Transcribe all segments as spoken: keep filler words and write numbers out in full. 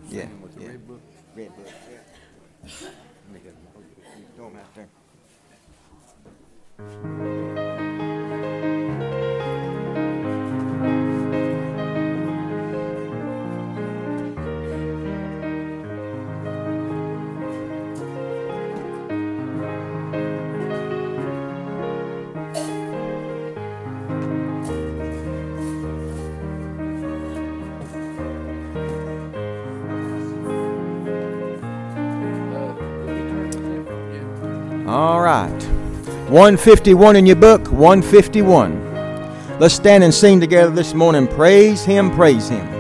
Yeah, yeah. Red book. Yeah. Let me get them. Throw them out there. All right. one fifty-one in your book, one fifty-one. Let's stand and sing together this morning. Praise Him, praise Him.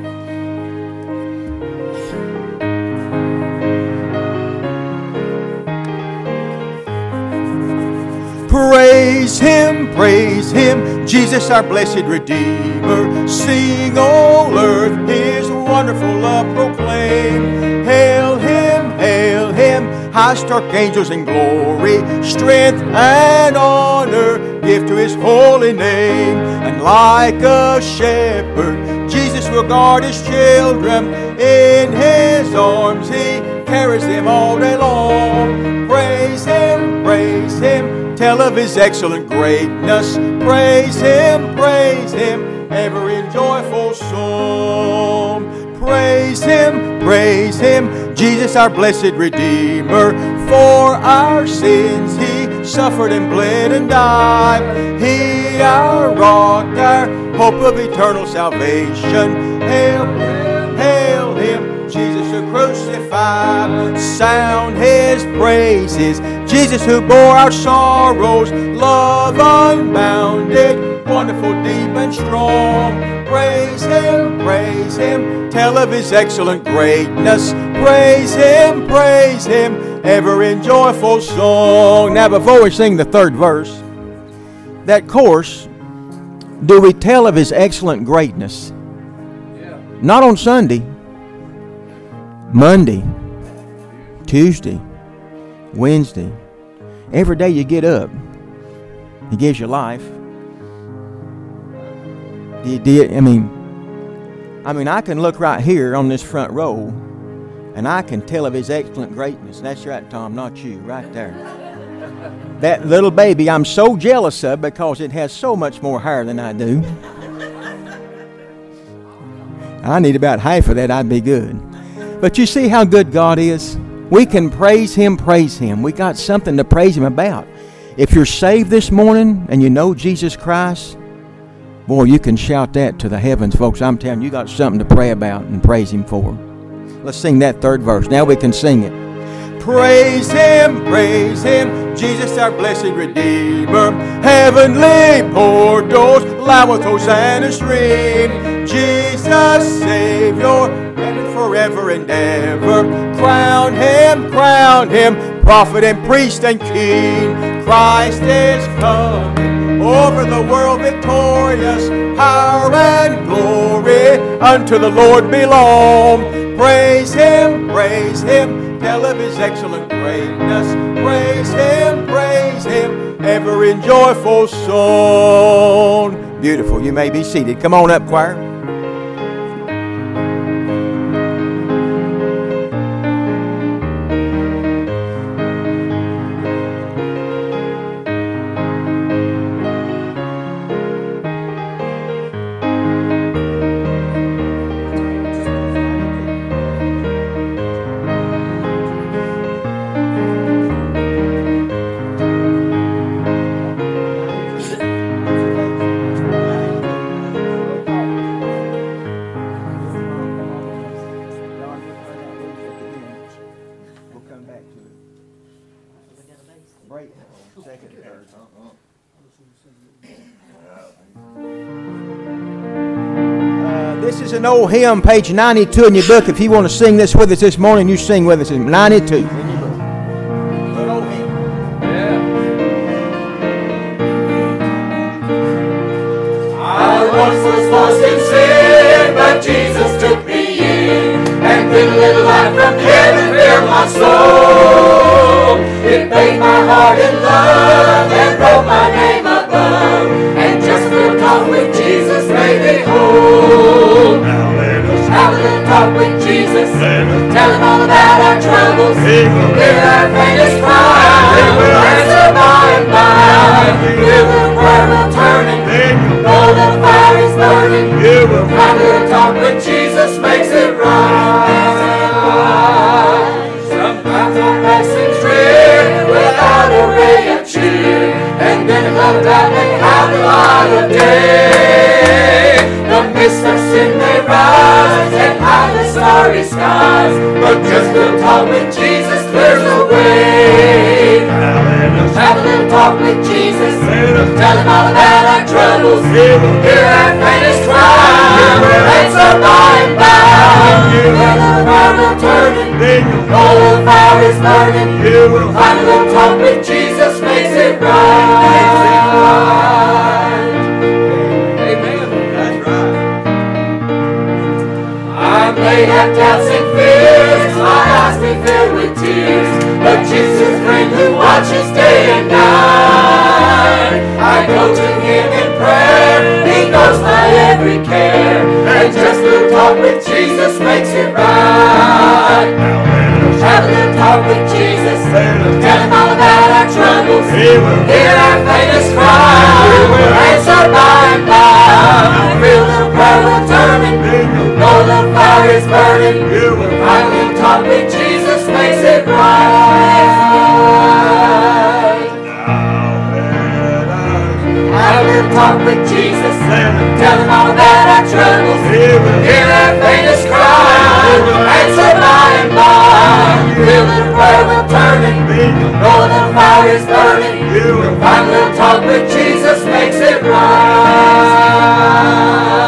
Praise Him, praise Him, Jesus our blessed Redeemer. Sing all earth His wonderful love proclaim. Hail Him, hail Him, highest archangels in glory, strength and honor give to His holy name. And like a shepherd, Jesus will guard His children. In His arms He carries them all day long. Praise Him, praise Him, tell of His excellent greatness. Praise Him, praise Him, ever in joyful song. Praise Him, praise Him, Jesus our blessed Redeemer. For our sins He suffered and bled and died. He our rock, our hope of eternal salvation. Hail Him, hail Him, Jesus who crucified. Sound His praises, Jesus who bore our sorrows. Love unbounded, wonderful, deep and strong. Praise Him, praise Him, tell of His excellent greatness. Praise Him, praise Him, ever in joyful song. Now before we sing the third verse, that chorus, do we tell of His excellent greatness? Yeah. Not on Sunday, Monday, Tuesday, Wednesday. Every day you get up, He gives you life. Do you, do you, I mean, I mean, I can look right here on this front row, and I can tell of His excellent greatness. That's right, Tom, not you, right there. That little baby I'm so jealous of because it has so much more hair than I do. I need about half of that, I'd be good. But you see how good God is? We can praise Him, praise Him. We got something to praise Him about. If you're saved this morning and you know Jesus Christ, boy, you can shout that to the heavens, folks. I'm telling you, you got something to pray about and praise Him for. Let's sing that third verse. Now we can sing it. Praise Him, praise Him, Jesus our blessed Redeemer. Heavenly portals loud with Hosanna's ring. Jesus Savior, reigning forever and ever. Crown Him, crown Him, prophet and priest and king. Christ is coming, over the world victorious. Power and glory unto the Lord belong. Praise Him, praise Him, tell of His excellent greatness. Praise Him, praise Him, ever in joyful song. Beautiful. You may be seated. Come on up, choir. This is an old hymn, page ninety-two in your book. If you want to sing this with us this morning, you sing with us. ninety-two. I once was lost in sin, but Jesus took me in, and with a little light from heaven filled my soul. It made my heart in love and wrote my name above, and just a little talk with Jesus made me whole. Now let us have a little talk talk with Jesus. Tell him all about our troubles. Hear our faintest cry. We'll answer by and by. Feel the prayer will turn it. Know the fire is burning. Find a little talk with Jesus makes it right. Sometimes our passing drear without a ray of cheer. And then another doubt and how the light of day. The mist of sin may rise and hide the starry skies, but just a little talk with Jesus clears the way. Have a little talk with Jesus. Tell him all about our troubles. Hear our faintest cry. Answer by and by. Feel the fire will turn it. Know the fire is burning. Find a little talk with Jesus makes it right. I may have doubts and fears, my eyes may fill with tears, but Jesus' friend who watches day and night. I go to him in prayer, he knows my every care, and just a little talk with Jesus makes it right. Have a little talk with Jesus, tell him all about our troubles, hear our faintest cry, we'll answer by and by. Feel the prayer will turn it. Know the fire is burning. Find a little talk with Jesus makes it right. Have a little talk with Jesus. Tell him all about our troubles. Hear our faintest cry. Answer by and by. Feel the prayer will turn it. Know the fire is burning. Find a little talk with Jesus makes it right.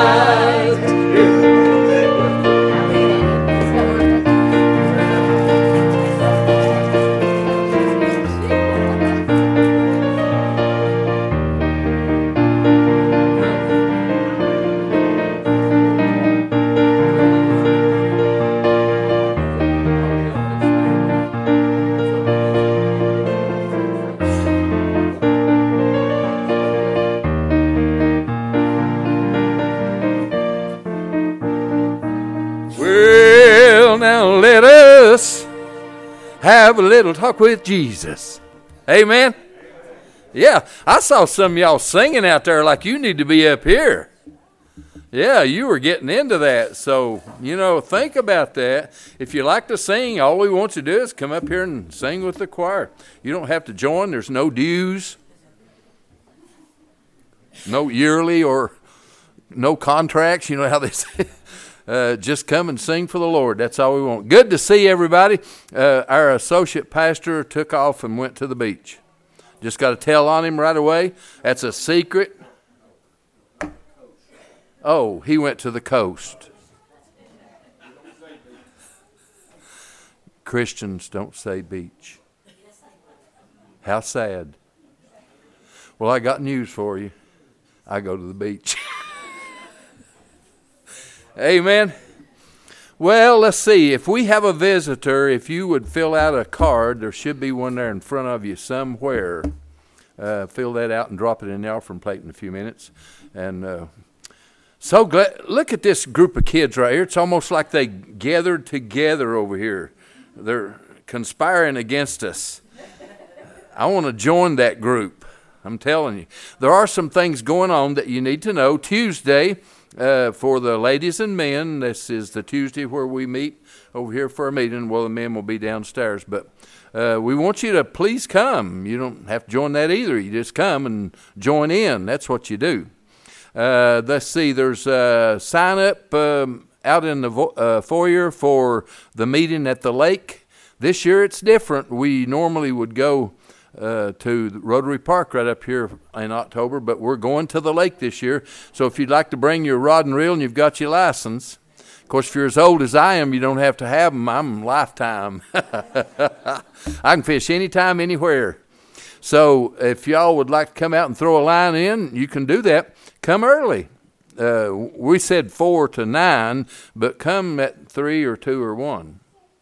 Have a little talk with Jesus. Amen. Yeah, I saw some of y'all singing out there like you need to be up here. Yeah, you were getting into that. So, you know, think about that. If you like to sing, all we want you to do is come up here and sing with the choir. You don't have to join. There's no dues, no yearly or no contracts. You know how they say Uh, just come and sing for the Lord. That's all we want. Good to see everybody. Uh, our associate pastor took off and went to the beach. Just got to tell on him right away. That's a secret. Oh, he went to the coast. Christians don't say beach. How sad. Well, I got news for you. I go to the beach. Amen. Well, let's see. If we have a visitor, if you would fill out a card, there should be one there in front of you somewhere. Uh, fill that out and drop it in the offering plate in a few minutes. And uh, so glad. Look at this group of kids right here. It's almost like they gathered together over here. They're conspiring against us. I want to join that group. I'm telling you. There are some things going on that you need to know. Tuesday, Uh, for the ladies and men, this is the Tuesday where we meet over here for a meeting. Well, the men will be downstairs, but uh, we want you to please come. You don't have to join that either. You just come and join in. That's what you do. Uh, let's see, there's a sign up um, out in the vo- uh, foyer for the meeting at the lake. This year it's different. We normally would go Uh, to Rotary Park right up here in October, but we're going to the lake this year. So if you'd like to bring your rod and reel and you've got your license, of course, if you're as old as I am, you don't have to have them. I'm lifetime. I can fish anytime, anywhere. So if y'all would like to come out and throw a line in, you can do that. Come early. Uh, we said four to nine, but come at three or two or one.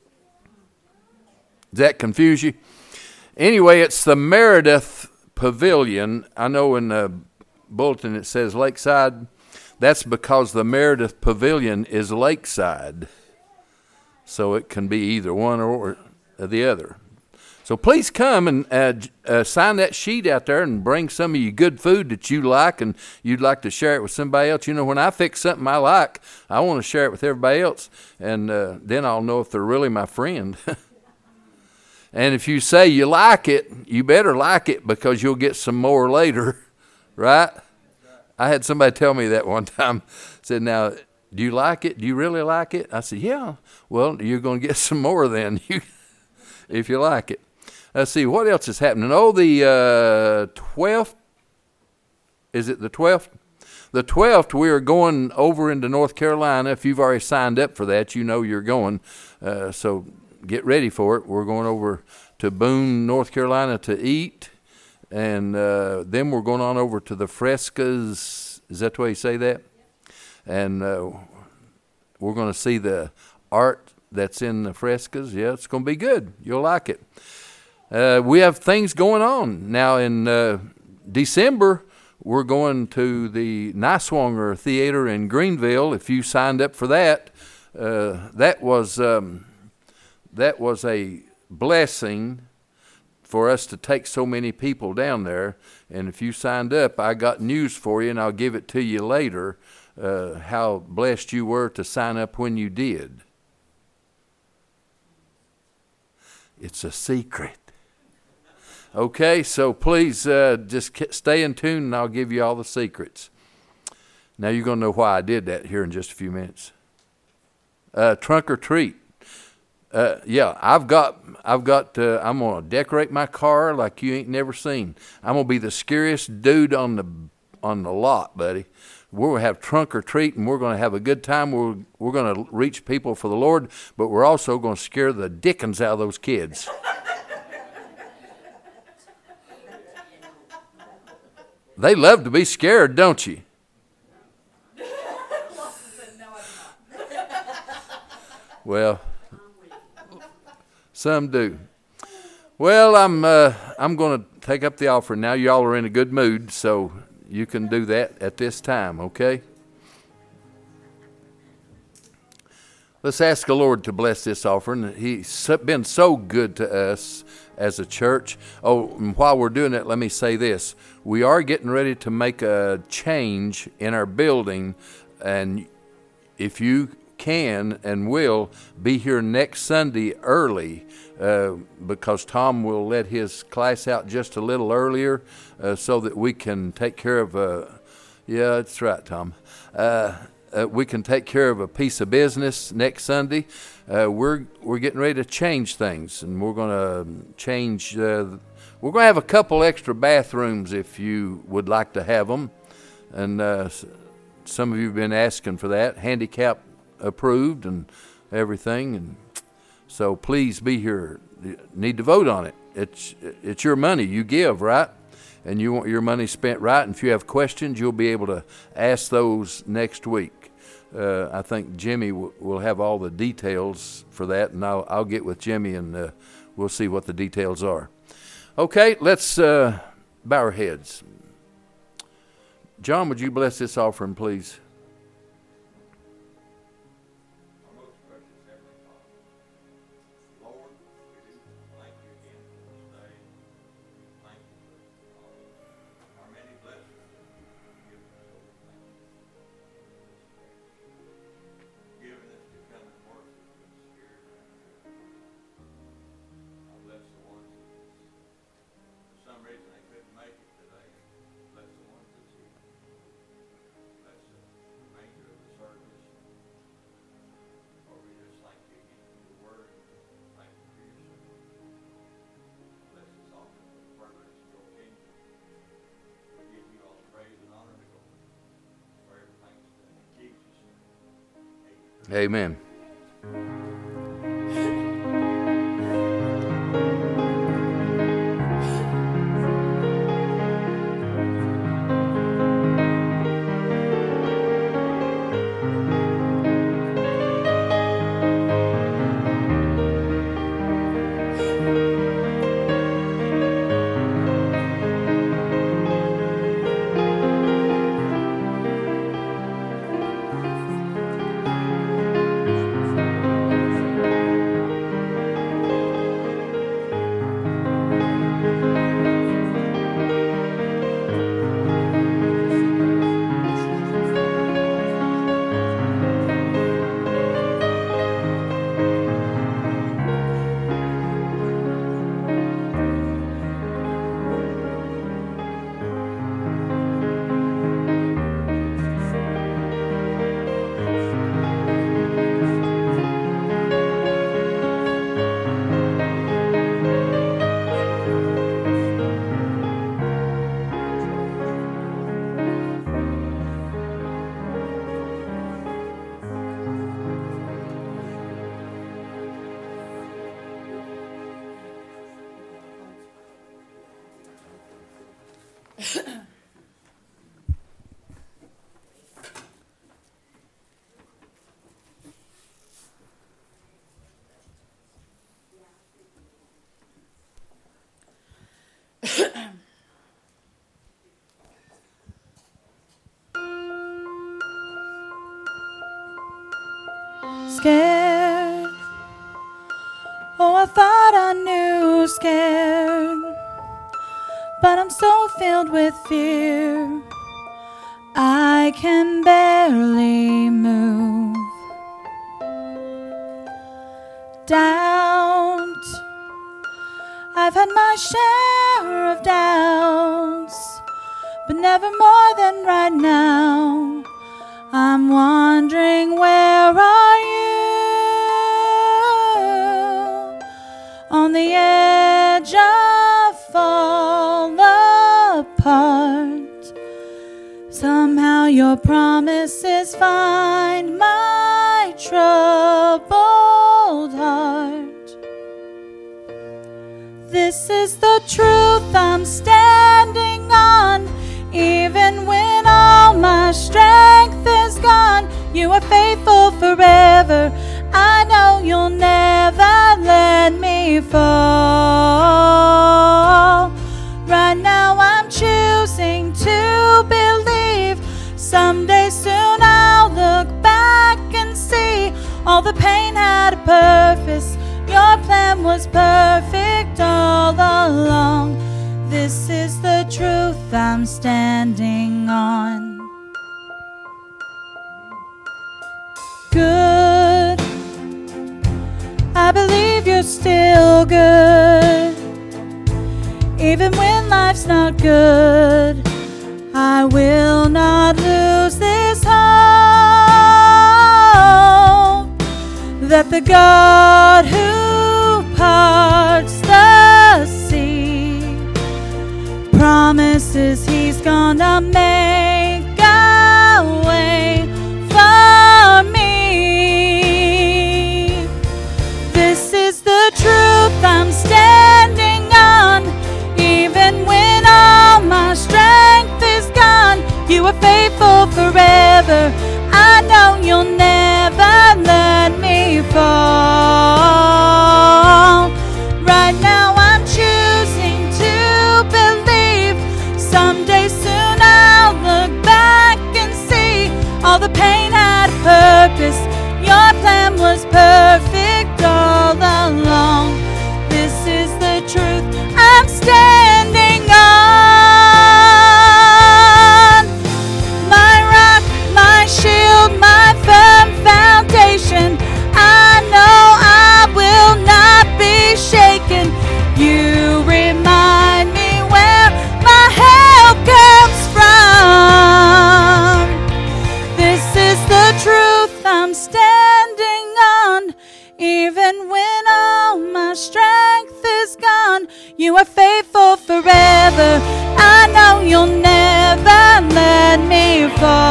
Does that confuse you? Anyway, it's the Meredith Pavilion. I know in the bulletin it says Lakeside. That's because the Meredith Pavilion is lakeside. So it can be either one or the other. So please come and uh, uh, sign that sheet out there and bring some of your good food that you like and you'd like to share it with somebody else. You know, when I fix something I like, I want to share it with everybody else, and uh, then I'll know if they're really my friend. And if you say you like it, you better like it because you'll get some more later, right? I had somebody tell me that one time. Said, now, do you like it? Do you really like it? I said, yeah. Well, you're going to get some more then if you like it. Let's see, what else is happening? Oh, the uh, twelfth, is it the twelfth? The twelfth, we are going over into North Carolina. If you've already signed up for that, you know you're going. Uh, so get ready for it. We're going over to Boone, North Carolina to eat. And uh, then we're going on over to the Frescas. Is that the way you say that? And uh, we're going to see the art that's in the Frescas. Yeah, it's going to be good. You'll like it. Uh, we have things going on. Now in uh, December, we're going to the Niswonger Theater in Greenville. If you signed up for that, uh, that was um, that was a blessing for us to take so many people down there. And if you signed up, I got news for you, and I'll give it to you later, uh, how blessed you were to sign up when you did. It's a secret. Okay, so please uh, just stay in tune, and I'll give you all the secrets. Now you're going to know why I did that here in just a few minutes. Uh, trunk or treat. Uh, yeah, I've got, I've got. Uh, I'm going to decorate my car like you ain't never seen. I'm going to be the scariest dude on the on the lot, buddy. We're going to have trunk or treat, and we're going to have a good time. We're we're going to reach people for the Lord, but we're also going to scare the dickens out of those kids. They love to be scared, don't you? Well, some do. Well, I'm uh, I'm going to take up the offering now. Y'all are in a good mood, so you can do that at this time, okay? Let's ask the Lord to bless this offering. He's been so good to us as a church. Oh, and while we're doing it, let me say this. We are getting ready to make a change in our building, and if you can and will be here next Sunday early, uh, because Tom will let his class out just a little earlier uh, so that we can take care of a, yeah, that's right, Tom. Uh, uh, we can take care of a piece of business next Sunday. Uh, we're we're getting ready to change things, and we're going to change. Uh, we're going to have a couple extra bathrooms if you would like to have them, and uh, some of you have been asking for that. Handicap approved and everything, and so please be here. You need to vote on it. It's it's your money you give, right? And you want your money spent right. And if you have questions, you'll be able to ask those next week. Uh, I think Jimmy w- will have all the details for that, and I'll, I'll get with Jimmy, and uh, we'll see what the details are. Okay, let's uh, bow our heads. John, would you bless this offering, please? Amen. Scared. Oh, I thought I knew scared, but I'm so filled with fear I can barely move. Doubt. I've had my share of doubts, but never more than right now. I'm wondering, where are you? On the edge of fall apart, somehow your promises find my troubled heart. This is the truth I'm standing on, even when all my strength is gone. You are faithful forever. I know you'll never let me fall. Right now I'm choosing to believe someday soon I'll look back and see all the pain had a purpose. Your plan was perfect all along. This is the truth I'm standing on. Good. I believe you're still good. Even when life's not good, I will not lose this hope that the God who parts the sea promises he's gonna make a way for me. This is the truth I'm standing on, even when all my strength is gone. You are faithful forever. I know you'll never let me fall. Right now I'm choosing to believe someday soon I'll look back and see all the pain had a purpose. Your plan was perfect all along. This is the truth I'm standing on. My rock, my shield, my firm foundation. I know I will not be shaken. You remind me where my help comes from. This is the truth I'm standing on, even when all my strength is gone. You are faithful forever. I know you'll never let me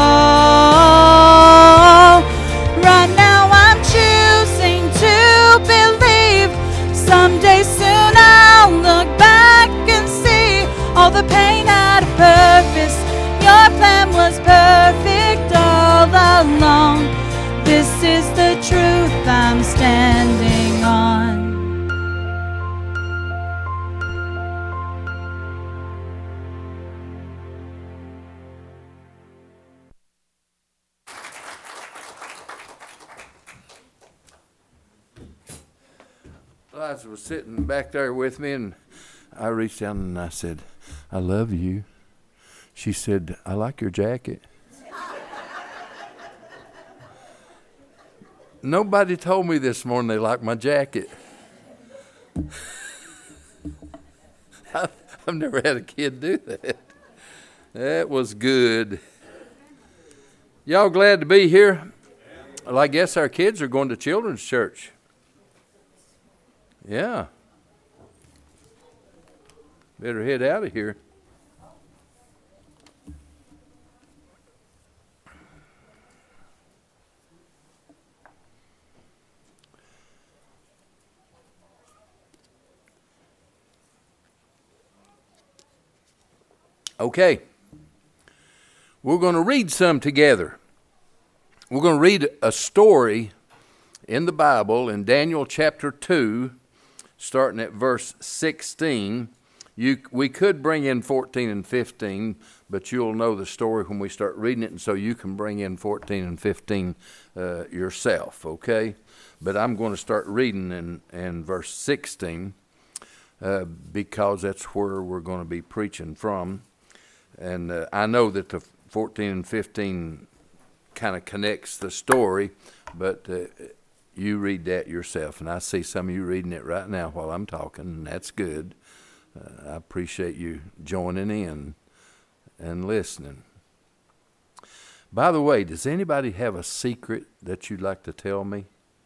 fall. Right now I'm choosing to believe someday soon I'll look back and see all the pain had a purpose. Your plan was perfect all along. This is the truth I'm standing on. Liza was sitting back there with me, and I reached down and I said, I love you. She said, I like your jacket. Nobody told me this morning they liked my jacket. I've, I've never had a kid do that. That was good. Y'all glad to be here? Well, I guess our kids are going to children's church. Yeah. Better head out of here. Okay. We're going to read some together. We're going to read a story in the Bible in Daniel chapter two, starting at verse sixteen. You, we could bring in fourteen and fifteen, but you'll know the story when we start reading it, and so you can bring in fourteen and fifteen uh, yourself, okay? But I'm going to start reading in, in verse sixteen uh, because that's where we're going to be preaching from. And uh, I know that the fourteen and fifteen kind of connects the story, but uh, you read that yourself. And I see some of you reading it right now while I'm talking, and that's good. Uh, I appreciate you joining in and listening. By the way, does anybody have a secret that you'd like to tell me?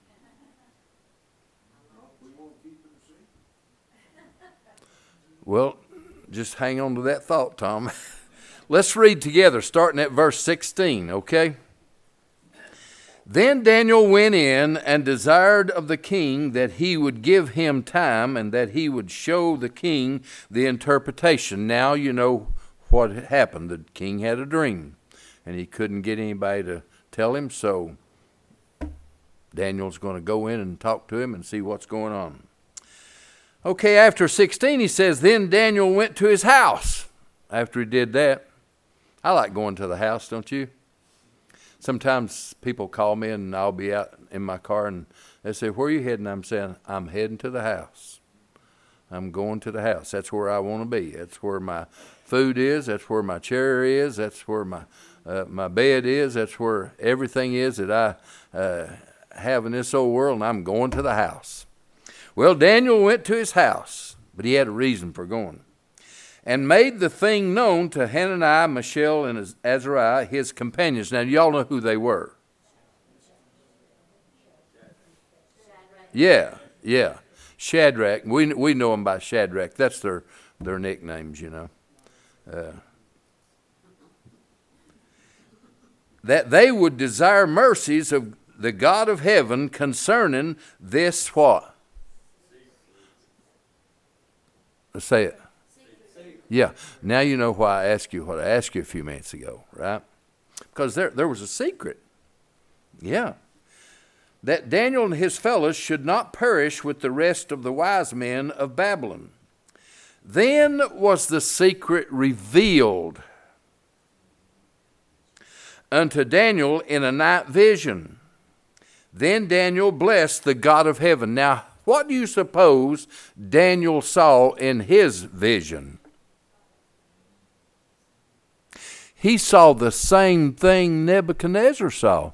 Well, just hang on to that thought, Tom. Let's read together, starting at verse sixteen, okay? Then Daniel went in and desired of the king that he would give him time and that he would show the king the interpretation. Now you know what happened. The king had a dream, and he couldn't get anybody to tell him, so Daniel's going to go in and talk to him and see what's going on. Okay, after sixteen, he says, then Daniel went to his house. After he did that, I like going to the house, don't you? Sometimes people call me and I'll be out in my car and they say, where are you heading? I'm saying, I'm heading to the house. I'm going to the house. That's where I want to be. That's where my food is. That's where my chair is. That's where my uh, my bed is. That's where everything is that I uh, have in this old world, and I'm going to the house. Well, Daniel went to his house, but he had a reason for going, and made the thing known to Hananiah, Mishael, and Azariah, his companions. Now, y'all know who they were. Yeah, yeah. Shadrach. We we know them by Shadrach. That's their, their nicknames, you know. Uh, that they would desire mercies of the God of heaven concerning this what? Let's say it. Yeah. Now you know why I asked you what I asked you a few minutes ago, right? Because there there was a secret. Yeah. That Daniel and his fellows should not perish with the rest of the wise men of Babylon. Then was the secret revealed unto Daniel in a night vision. Then Daniel blessed the God of heaven. Now, what do you suppose Daniel saw in his vision? He saw the same thing Nebuchadnezzar saw.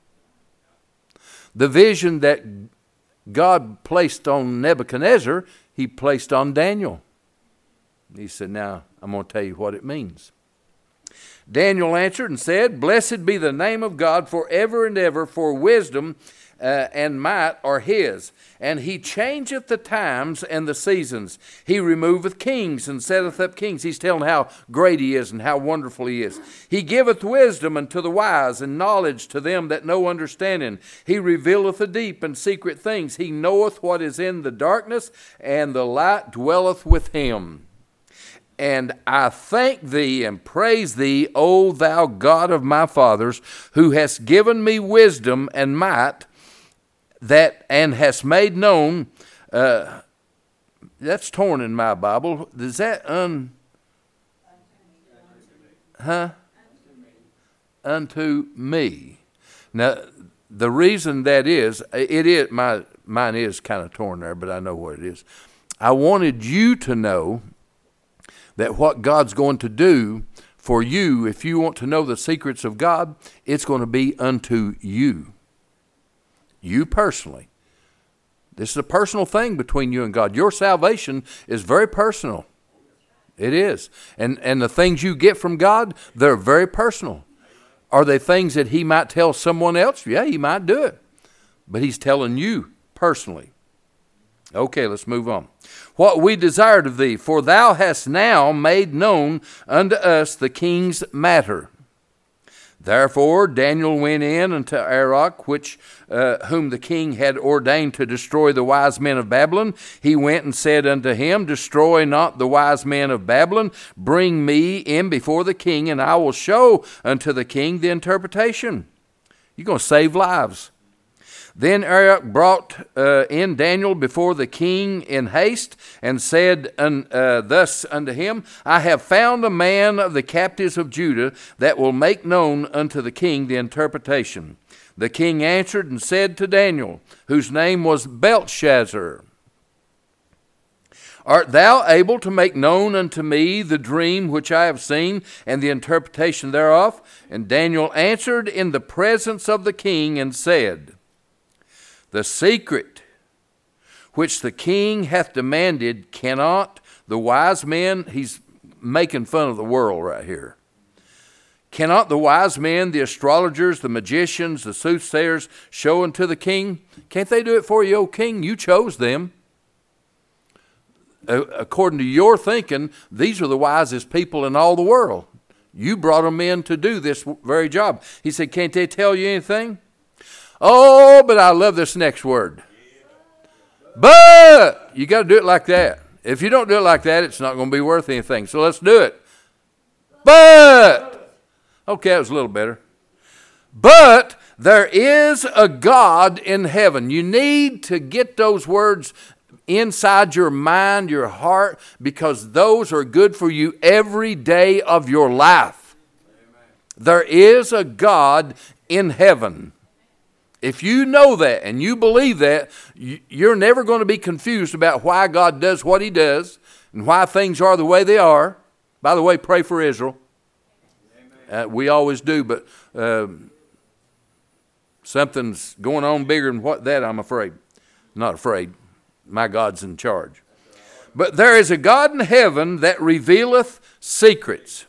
The vision that God placed on Nebuchadnezzar, he placed on Daniel. He said, now, I'm going to tell you what it means. Daniel answered and said, blessed be the name of God forever and ever, for wisdom uh, and might are his. And he changeth the times and the seasons. He removeth kings and setteth up kings. He's telling how great he is and how wonderful he is. He giveth wisdom unto the wise and knowledge to them that know understanding. He revealeth the deep and secret things. He knoweth what is in the darkness, and the light dwelleth with him. And I thank thee and praise thee, O thou God of my fathers, who hast given me wisdom and might, that and hast made known. Uh, that's torn in my Bible. Is that un? Huh? Unto me. Now, the reason that is, it is my mine is kind of torn there, but I know what it is. I wanted you to know that what God's going to do for you, if you want to know the secrets of God, it's going to be unto you. You personally. This is a personal thing between you and God. Your salvation is very personal. It is. And and the things you get from God, they're very personal. Are they things that he might tell someone else? Yeah, he might do it. But he's telling you personally. Okay, let's move on. What we desired of thee, for thou hast now made known unto us the king's matter. Therefore Daniel went in unto Arioch, which uh, whom the king had ordained to destroy the wise men of Babylon. He went and said unto him, destroy not the wise men of Babylon. Bring me in before the king, and I will show unto the king the interpretation. You're going to save lives. Then Arioch brought uh, in Daniel before the king in haste, and said un, uh, thus unto him, I have found a man of the captives of Judah that will make known unto the king the interpretation. The king answered and said to Daniel, whose name was Belteshazzar, Art thou able to make known unto me the dream which I have seen, and the interpretation thereof? And Daniel answered in the presence of the king, and said, The secret which the king hath demanded cannot the wise men, he's making fun of the world right here, cannot the wise men, the astrologers, the magicians, the soothsayers show unto the king? Can't they do it for you, O king? You chose them. According to your thinking, these are the wisest people in all the world. You brought them in to do this very job. He said, can't they tell you anything? Oh, but I love this next word. But you got to do it like that. If you don't do it like that, it's not going to be worth anything. So let's do it. But, okay, that was a little better. But there is a God in heaven. You need to get those words inside your mind, your heart, because those are good for you every day of your life. Amen. There is a God in heaven. If you know that and you believe that, you're never going to be confused about why God does what he does and why things are the way they are. By the way, pray for Israel. Uh, we always do, but uh, something's going on bigger than what that, I'm afraid. Not afraid. My God's in charge. But there is a God in heaven that revealeth secrets,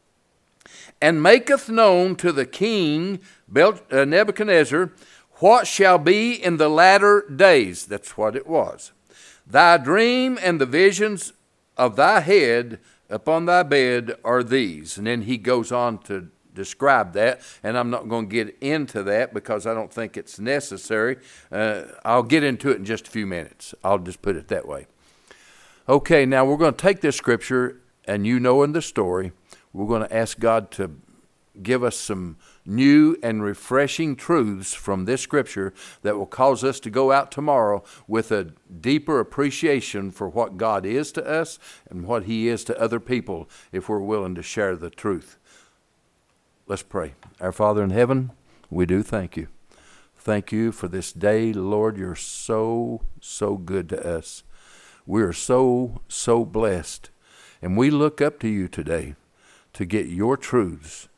and maketh known to the king Nebuchadnezzar what shall be in the latter days. That's what it was. Thy dream and the visions of thy head upon thy bed are these. And then he goes on to describe that, and I'm not going to get into that because I don't think it's necessary. Uh, I'll get into it in just a few minutes. I'll just put it that way. Okay, now we're going to take this scripture, and you know in the story, we're going to ask God to give us some new and refreshing truths from this scripture that will cause us to go out tomorrow with a deeper appreciation for what God is to us and what he is to other people if we're willing to share the truth. Let's pray. Our Father in heaven, we do thank you. Thank you for this day, Lord. You're so, so good to us. We are so, so blessed. And we look up to you today to get your truths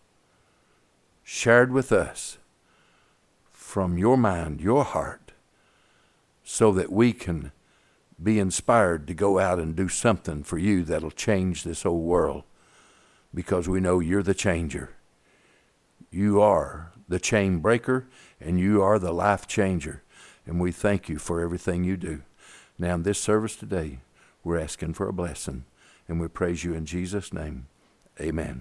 shared with us from your mind, your heart, so that we can be inspired to go out and do something for you that'll change this whole world, because we know you're the changer. You are the chain breaker, and you are the life changer. And we thank you for everything you do. Now in this service today, we're asking for a blessing, and we praise you in Jesus' name. Amen.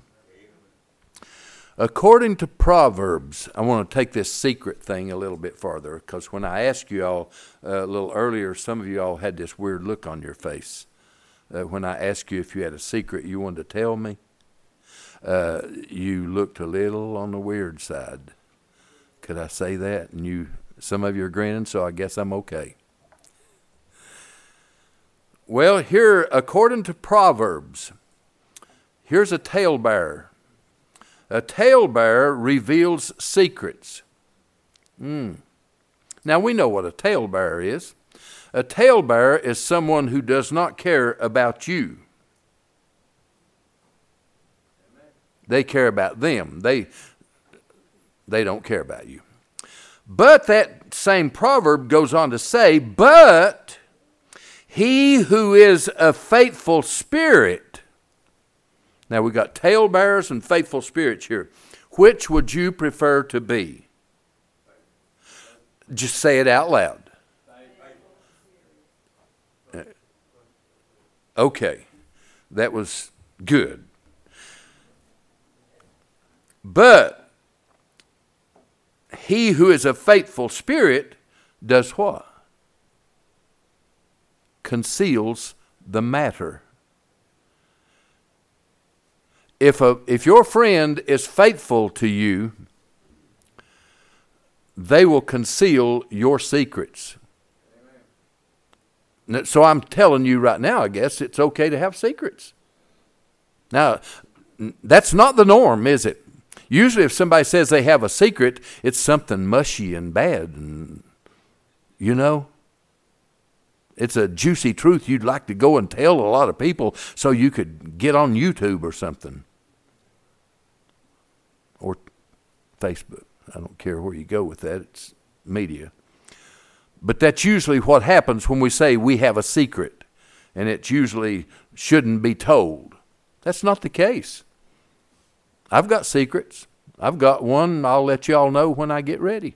According to Proverbs, I want to take this secret thing a little bit farther, because when I asked you all uh, a little earlier, some of you all had this weird look on your face. Uh, when I asked you if you had a secret you wanted to tell me, uh, you looked a little on the weird side. Could I say that? And you, some of you are grinning, so I guess I'm okay. Well, here, according to Proverbs, here's a talebearer. A talebearer reveals secrets. Mm. Now, we know what a talebearer is. A talebearer is someone who does not care about you. They care about them. They, they don't care about you. But that same proverb goes on to say, but he who is a faithful spirit. Now we got talebearers and faithful spirits here. Which would you prefer to be? Just say it out loud. Okay, that was good. But he who is a faithful spirit does what? Conceals the matter. If a if your friend is faithful to you, they will conceal your secrets. Amen. So I'm telling you right now, I guess it's okay to have secrets. Now, that's not the norm, is it? Usually if somebody says they have a secret, it's something mushy and bad, and you know, it's a juicy truth you'd like to go and tell a lot of people so you could get on YouTube or something. Or Facebook. I don't care where you go with that. It's media. But that's usually what happens when we say we have a secret, and it usually shouldn't be told. That's not the case. I've got secrets. I've got one. I'll let y'all know when I get ready.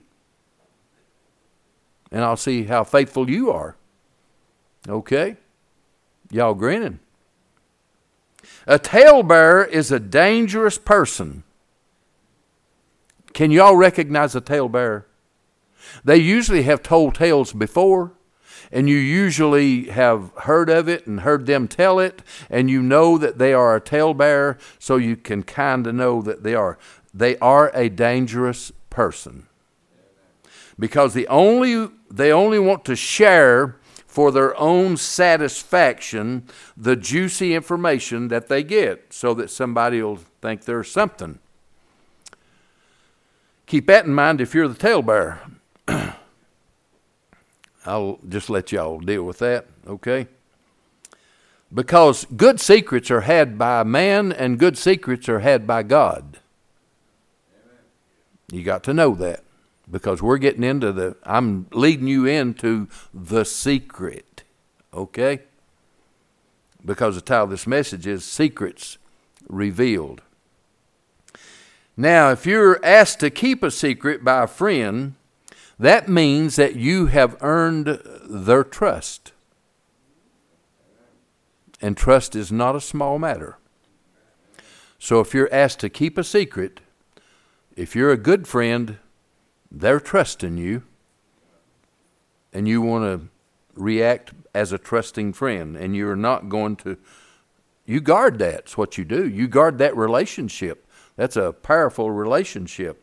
And I'll see how faithful you are. Okay? Y'all grinning. A talebearer is a dangerous person. Can y'all recognize a talebearer? They usually have told tales before, and you usually have heard of it and heard them tell it, and you know that they are a talebearer, so you can kind of know that they are. They are a dangerous person. Because the only they only want to share for their own satisfaction the juicy information that they get, so that somebody will think there's something. Keep that in mind if you're the talebearer. I'll just let y'all deal with that, okay? Because good secrets are had by man and good secrets are had by God. Amen. You got to know that, because we're getting into the, I'm leading you into the secret, okay? Because the title of this message is Secrets Revealed. Now, if you're asked to keep a secret by a friend, that means that you have earned their trust. And trust is not a small matter. So if you're asked to keep a secret, if you're a good friend, they're trusting you. And you want to react as a trusting friend. And you're not going to, you guard that. That's what you do. You guard that relationship. That's a powerful relationship.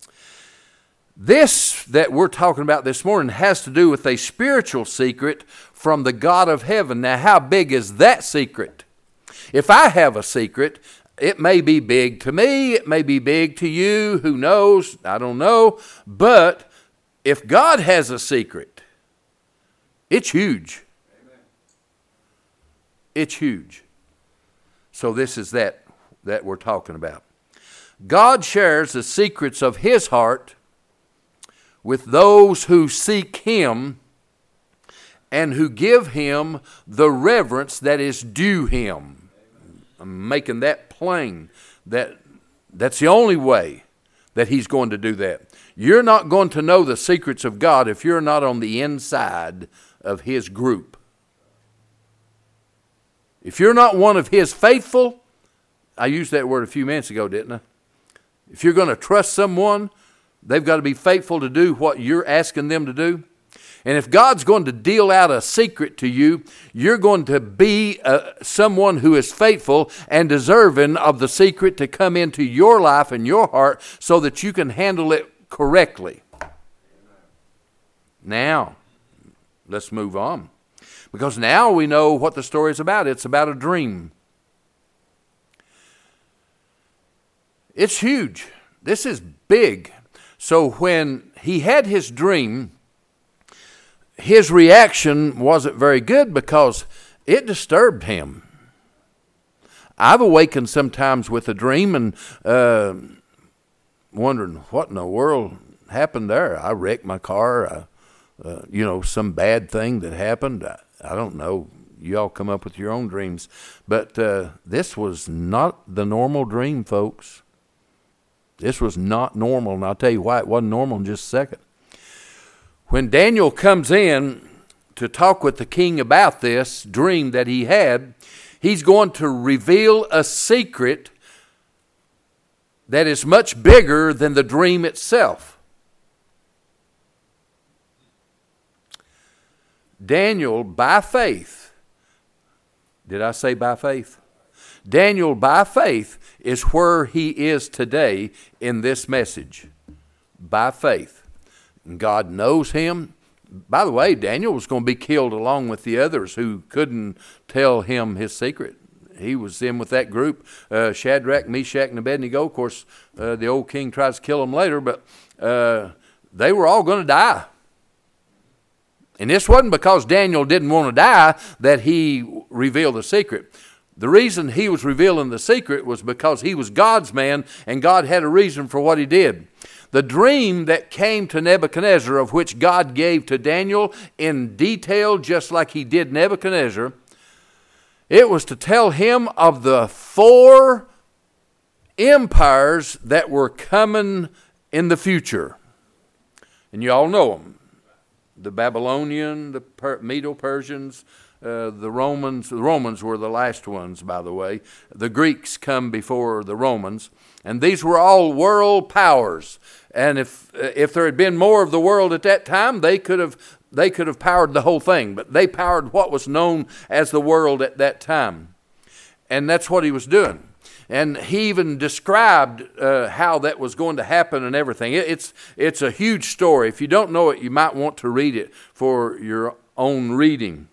This that we're talking about this morning has to do with a spiritual secret from the God of heaven. Now, how big is that secret? If I have a secret, it may be big to me, it may be big to you, who knows, I don't know. But if God has a secret, it's huge. Amen. It's huge. So this is that that we're talking about. God shares the secrets of His heart with those who seek Him and who give Him the reverence that is due Him. I'm making that plain. That, that's the only way that He's going to do that. You're not going to know the secrets of God if you're not on the inside of His group. If you're not one of His faithful, I used that word a few minutes ago, didn't I? If you're going to trust someone, they've got to be faithful to do what you're asking them to do. And if God's going to deal out a secret to you, you're going to be uh, someone who is faithful and deserving of the secret to come into your life and your heart so that you can handle it correctly. Now, let's move on. Because now we know what the story is about. It's about a dream. It's huge. This is big. So when he had his dream, his reaction wasn't very good because it disturbed him. I've awakened sometimes with a dream and uh, wondering what in the world happened there. I wrecked my car, I, uh, you know, some bad thing that happened. I, I don't know. You all come up with your own dreams. But uh, this was not the normal dream, folks. This was not normal, and I'll tell you why it wasn't normal in just a second. When Daniel comes in to talk with the king about this dream that he had, he's going to reveal a secret that is much bigger than the dream itself. Daniel, by faith, did I say by faith? Daniel, by faith, is where he is today in this message. By faith. And God knows him. By the way, Daniel was going to be killed along with the others who couldn't tell him his secret. He was in with that group, uh, Shadrach, Meshach, and Abednego. Of course, uh, the old king tries to kill them later, but uh, they were all going to die. And this wasn't because Daniel didn't want to die that he revealed the secret. The reason he was revealing the secret was because he was God's man, and God had a reason for what he did. The dream that came to Nebuchadnezzar, of which God gave to Daniel in detail, just like he did Nebuchadnezzar, it was to tell him of the four empires that were coming in the future. And you all know them. The Babylonian, the per- Medo-Persians, uh, the Romans. The Romans were the last ones, by the way. The Greeks come before the Romans. And these were all world powers. And if if there had been more of the world at that time, they could have they could have powered the whole thing. But they powered what was known as the world at that time. And that's what he was doing. And he even described uh, how that was going to happen and everything. It, it's it's a huge story. If you don't know it, you might want to read it for your own reading.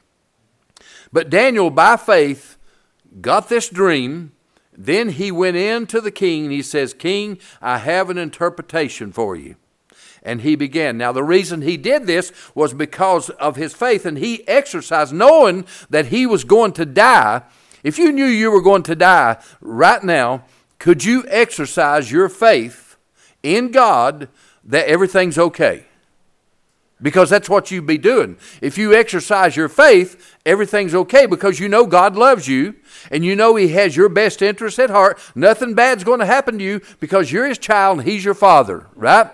But Daniel, by faith, got this dream. Then he went in to the king, and he says, "King, I have an interpretation for you." And he began. Now, the reason he did this was because of his faith, and he exercised, knowing that he was going to die. If you knew you were going to die right now, could you exercise your faith in God that everything's okay? Because that's what you'd be doing. If you exercise your faith, everything's okay because you know God loves you and you know he has your best interest at heart. Nothing bad's going to happen to you because you're his child and he's your father, right?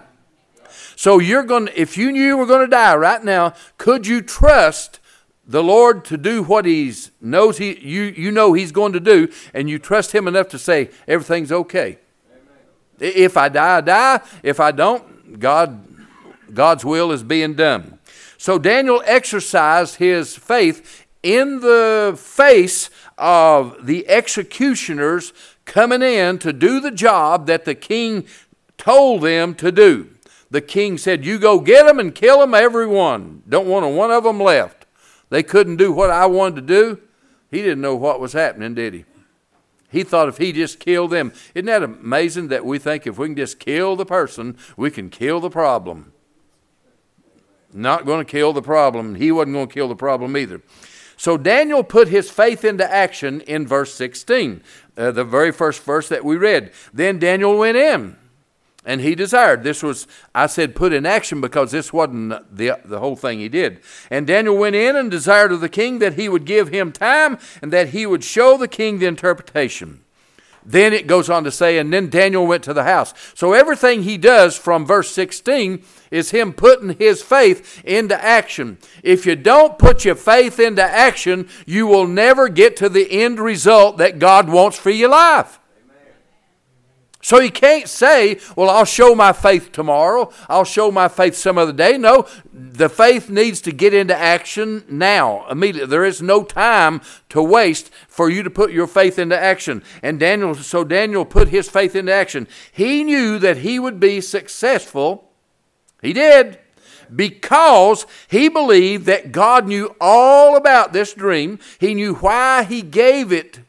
So you're going to, if you knew you were going to die right now, could you trust the Lord to do what he knows he you you know he's going to do, and you trust him enough to say everything's okay? Amen. If I die, I die. If I don't, God God's will is being done. So Daniel exercised his faith in the face of the executioners coming in to do the job that the king told them to do. The king said, "You go get them and kill them, everyone. Don't want a one of them left." They couldn't do what I wanted to do. He didn't know what was happening, did he? He thought if he just killed them. Isn't that amazing that we think if we can just kill the person, we can kill the problem? Not going to kill the problem. He wasn't going to kill the problem either. So Daniel put his faith into action in verse sixteen, uh, the very first verse that we read. Then Daniel went in. And he desired. This was, I said, put in action because this wasn't the, the whole thing he did. And Daniel went in and desired of the king that he would give him time and that he would show the king the interpretation. Then it goes on to say, and then Daniel went to the house. So everything he does from verse sixteen is him putting his faith into action. If you don't put your faith into action, you will never get to the end result that God wants for your life. So you can't say, well, I'll show my faith tomorrow. I'll show my faith some other day. No, the faith needs to get into action now, immediately. There is no time to waste for you to put your faith into action. And Daniel, so Daniel put his faith into action. He knew that he would be successful. He did. Because he believed that God knew all about this dream. He knew why he gave it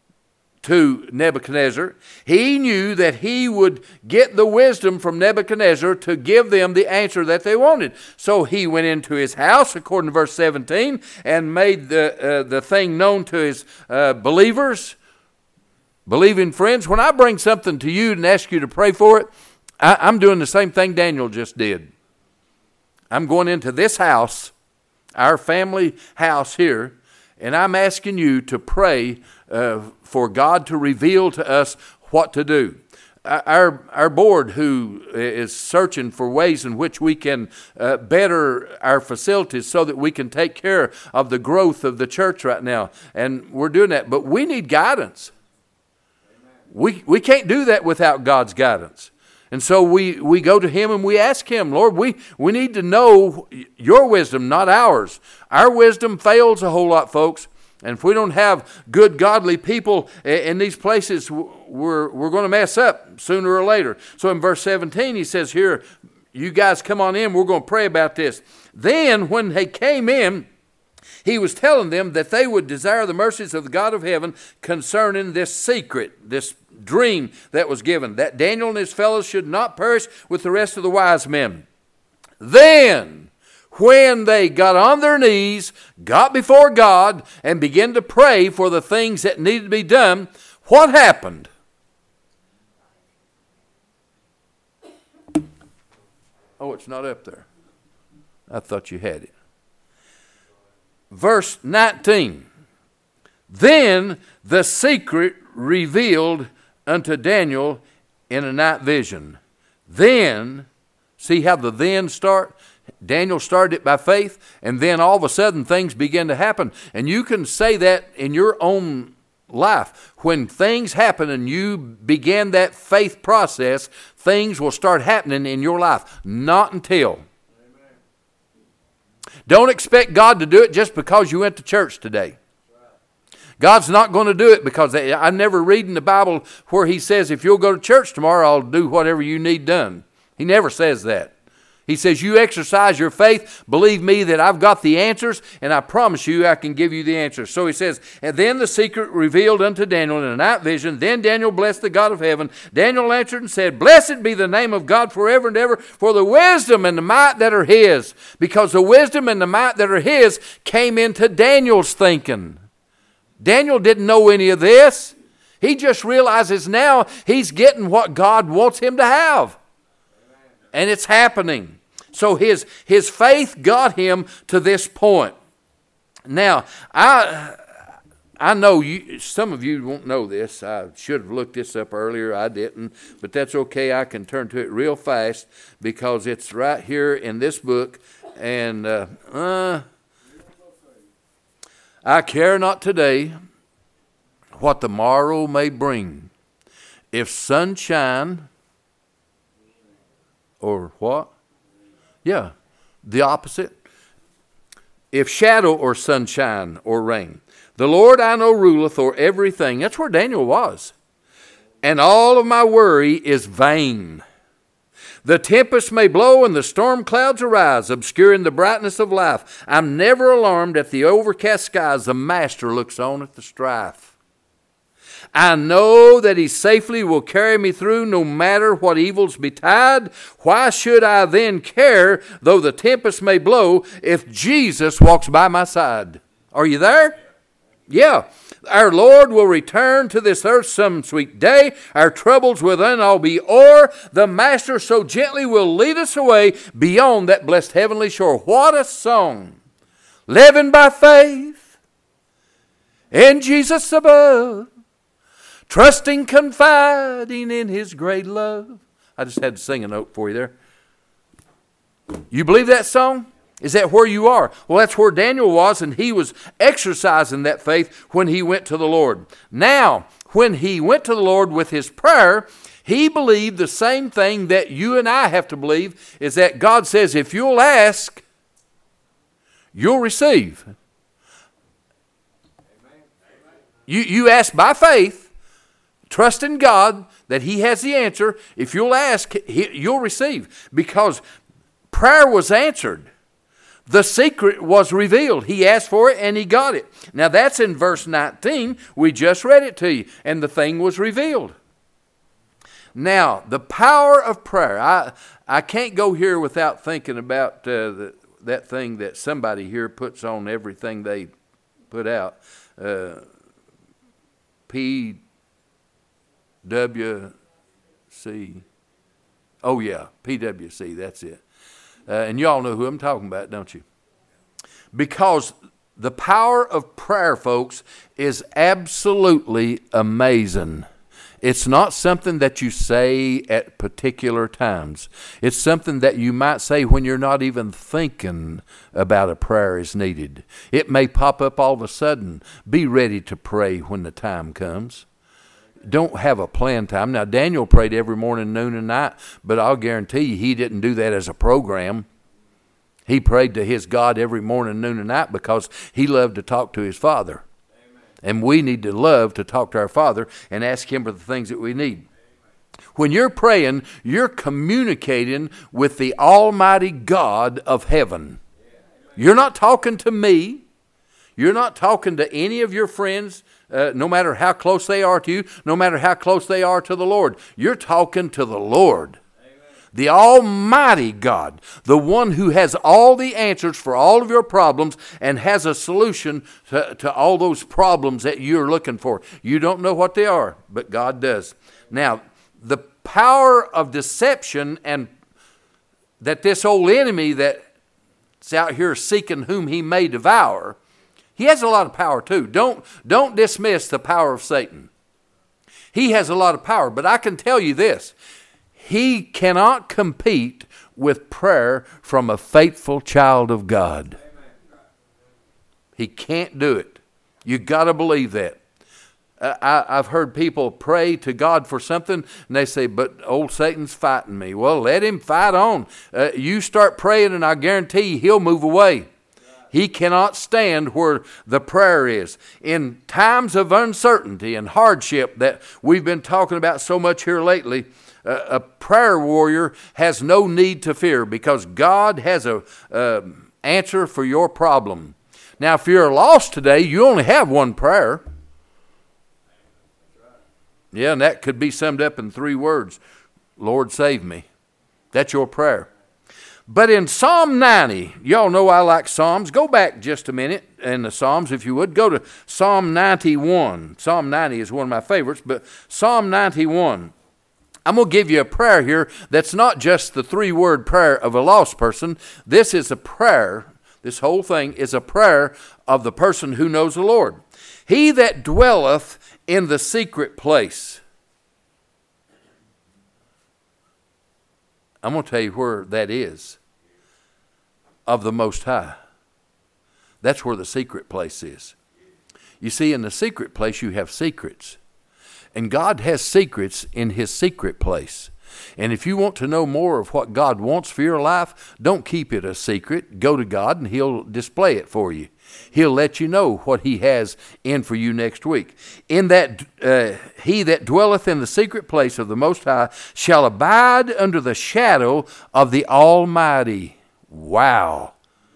to Nebuchadnezzar. He knew that he would get the wisdom from Nebuchadnezzar to give them the answer that they wanted. So he went into his house, according to verse seventeen, and made the uh, the thing known to his uh, believers, believing friends. When I bring something to you and ask you to pray for it, I, I'm doing the same thing Daniel just did. I'm going into this house, our family house here, and I'm asking you to pray uh, for God to reveal to us what to do. Our our board, who is searching for ways in which we can uh, better our facilities so that we can take care of the growth of the church right now, and we're doing that. But we need guidance. We we can't do that without God's guidance. And so we, we go to him and we ask him, Lord, we, we need to know your wisdom, not ours. Our wisdom fails a whole lot, folks. And if we don't have good, godly people in these places, we're, we're going to mess up sooner or later. So in verse seventeen, he says here, you guys come on in. We're going to pray about this. Then when they came in, he was telling them that they would desire the mercies of the God of heaven concerning this secret, this dream that was given, that Daniel and his fellows should not perish with the rest of the wise men. Then, when they got on their knees, got before God, and began to pray for the things that needed to be done, what happened? Oh, it's not up there. I thought you had it. Verse nineteen. Then the secret revealed unto Daniel in a night vision. Then, see how the then start? Daniel started it by faith, and then all of a sudden things begin to happen. And you can say that in your own life. When things happen and you begin that faith process, things will start happening in your life. Not until. Amen. Don't expect God to do it just because you went to church today. God's not going to do it because they, I never read in the Bible where he says, if you'll go to church tomorrow, I'll do whatever you need done. He never says that. He says, you exercise your faith, believe me that I've got the answers, and I promise you I can give you the answers. So he says, and then the secret revealed unto Daniel in a night vision. Then Daniel blessed the God of heaven. Daniel answered and said, blessed be the name of God forever and ever, for the wisdom and the might that are his. Because the wisdom and the might that are his came into Daniel's thinking. Daniel didn't know any of this. He just realizes now he's getting what God wants him to have. And it's happening. So his, his faith got him to this point. Now, I I know you, some of you won't know this. I should have looked this up earlier. I didn't. But that's okay. I can turn to it real fast because it's right here in this book. And uh, uh, I care not today what the morrow may bring. If sunshine... Or what? Yeah, the opposite. If shadow or sunshine or rain. The Lord I know ruleth o'er everything. That's where Daniel was. And all of my worry is vain. The tempest may blow and the storm clouds arise, obscuring the brightness of life. I'm never alarmed at the overcast skies. The Master looks on at the strife. I know that he safely will carry me through no matter what evils betide. Why should I then care, though the tempest may blow, if Jesus walks by my side? Are you there? Yeah. Our Lord will return to this earth some sweet day. Our troubles will then all be o'er. The Master so gently will lead us away beyond that blessed heavenly shore. What a song. Living by faith in Jesus above. Trusting, confiding in his great love. I just had to sing a note for you there. You believe that song? Is that where you are? Well, that's where Daniel was, and he was exercising that faith when he went to the Lord. Now, when he went to the Lord with his prayer, he believed the same thing that you and I have to believe, is that God says, if you'll ask, you'll receive. You, you ask by faith, trust in God that he has the answer. If you'll ask, he, you'll receive. Because prayer was answered. The secret was revealed. He asked for it and he got it. Now that's in verse nineteen. We just read it to you. And the thing was revealed. Now, the power of prayer. I, I can't go here without thinking about uh, the, that thing that somebody here puts on everything they put out. Uh, P W C. Oh, yeah, P W C, that's it. Uh, and y'all know who I'm talking about, don't you? Because the power of prayer, folks, is absolutely amazing. It's not something that you say at particular times. It's something that you might say when you're not even thinking about a prayer is needed. It may pop up all of a sudden. Be ready to pray when the time comes. Don't have a planned time. Now, Daniel prayed every morning, noon, and night, but I'll guarantee you he didn't do that as a program. He prayed to his God every morning, noon, and night because he loved to talk to his Father. Amen. And we need to love to talk to our Father and ask him for the things that we need. Amen. When you're praying, you're communicating with the Almighty God of heaven. You're not talking to me. You're not talking to any of your friends, uh, no matter how close they are to you, no matter how close they are to the Lord. You're talking to the Lord. The Almighty God, the one who has all the answers for all of your problems and has a solution to, to all those problems that you're looking for. You don't know what they are, but God does. Now, the power of deception and that this old enemy that's out here seeking whom he may devour, he has a lot of power too. Don't, don't dismiss the power of Satan. He has a lot of power, but I can tell you this. He cannot compete with prayer from a faithful child of God. He can't do it. You got to believe that. Uh, I, I've heard people pray to God for something, and they say, but old Satan's fighting me. Well, let him fight on. Uh, you start praying, and I guarantee you he'll move away. He cannot stand where the prayer is. In times of uncertainty and hardship that we've been talking about so much here lately, a prayer warrior has no need to fear because God has a uh, answer for your problem. Now, if you're lost today, you only have one prayer. Yeah, and that could be summed up in three words. Lord, save me. That's your prayer. But in Psalm ninety, y'all know I like Psalms. Go back just a minute in the Psalms, if you would. Go to Psalm ninety-one. Psalm ninety is one of my favorites, but Psalm ninety-one. I'm going to give you a prayer here that's not just the three-word prayer of a lost person. This is a prayer, this whole thing is a prayer of the person who knows the Lord. He that dwelleth in the secret place. I'm going to tell you where that is. Of the Most High. That's where the secret place is. You see, in the secret place you have secrets. And God has secrets in His secret place. And if you want to know more of what God wants for your life, don't keep it a secret. Go to God and He'll display it for you. He'll let you know what He has in for you next week. In that, uh, he that dwelleth in the secret place of the Most High shall abide under the shadow of the Almighty. Wow.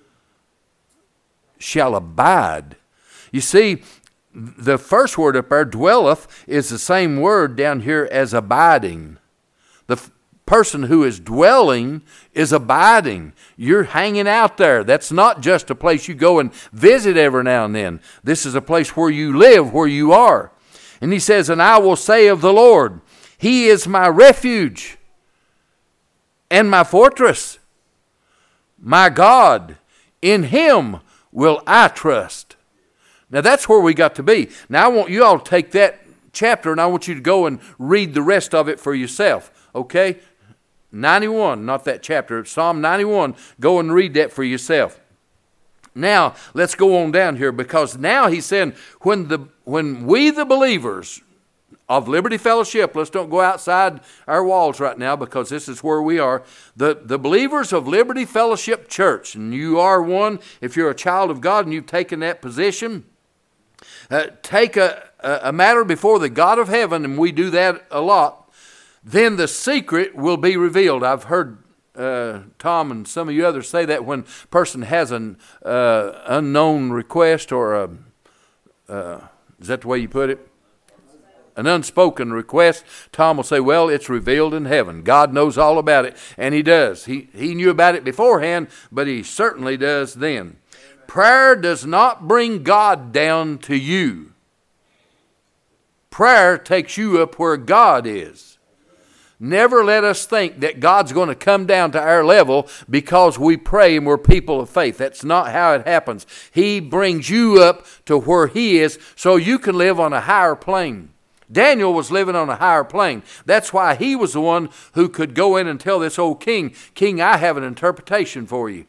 Shall abide. You see, the first word up there, dwelleth, is the same word down here as abiding. The f- person who is dwelling is abiding. You're hanging out there. That's not just a place you go and visit every now and then. This is a place where you live, where you are. And he says, and I will say of the Lord, He is my refuge and my fortress, my God. In Him will I trust. Now that's where we got to be. Now I want you all to take that chapter and I want you to go and read the rest of it for yourself. Okay? ninety-one, not that chapter. Psalm ninety-one. Go and read that for yourself. Now let's go on down here because now he's saying when the when we the believers of Liberty Fellowship, let's don't go outside our walls right now because this is where we are. The, the believers of Liberty Fellowship Church, and you are one if you're a child of God and you've taken that position. Uh, take a, a matter before the God of heaven, and we do that a lot, then the secret will be revealed. I've heard uh, Tom and some of you others say that when a person has an uh, unknown request or a, uh, is that the way you put it? An unspoken request, Tom will say, well, it's revealed in heaven. God knows all about it, and He does. He, he knew about it beforehand, but He certainly does then. Prayer does not bring God down to you. Prayer takes you up where God is. Never let us think that God's going to come down to our level because we pray and we're people of faith. That's not how it happens. He brings you up to where He is so you can live on a higher plane. Daniel was living on a higher plane. That's why he was the one who could go in and tell this old king, King, I have an interpretation for you.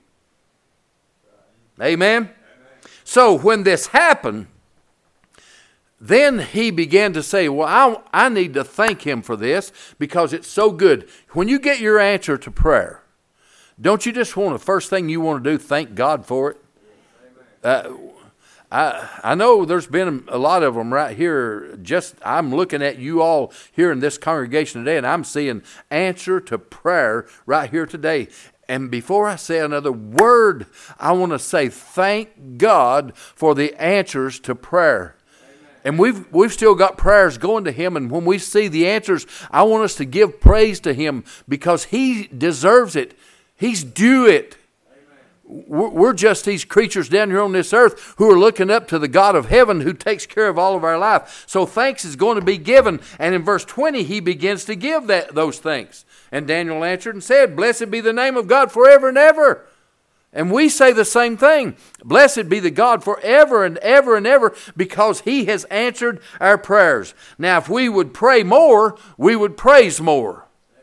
Amen? Amen. So when this happened, then he began to say, well, I, I need to thank Him for this because it's so good. When you get your answer to prayer, don't you just want the first thing you want to do, thank God for it? Uh, I I know there's been a lot of them right here. Just I'm looking at you all here in this congregation today, and I'm seeing answer to prayer right here today. And before I say another word, I want to say thank God for the answers to prayer. And we've we've still got prayers going to Him, and when we see the answers, I want us to give praise to Him because He deserves it. He's due it. We're just these creatures down here on this earth who are looking up to the God of heaven who takes care of all of our life. So thanks is going to be given. And in verse twenty, he begins to give that those thanks. And Daniel answered and said, "Blessed be the name of God forever and ever." And we say the same thing. Blessed be the God forever and ever and ever, because He has answered our prayers. Now, if we would pray more, we would praise more.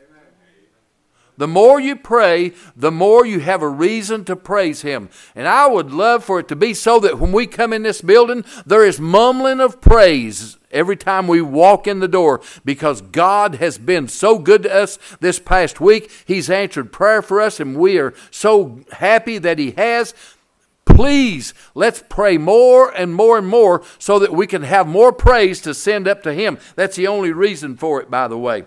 The more you pray, the more you have a reason to praise Him. And I would love for it to be so that when we come in this building, there is mumbling of praise every time we walk in the door, because God has been so good to us this past week. He's answered prayer for us, and we are so happy that He has. Please, let's pray more and more and more so that we can have more praise to send up to Him. That's the only reason for it, by the way.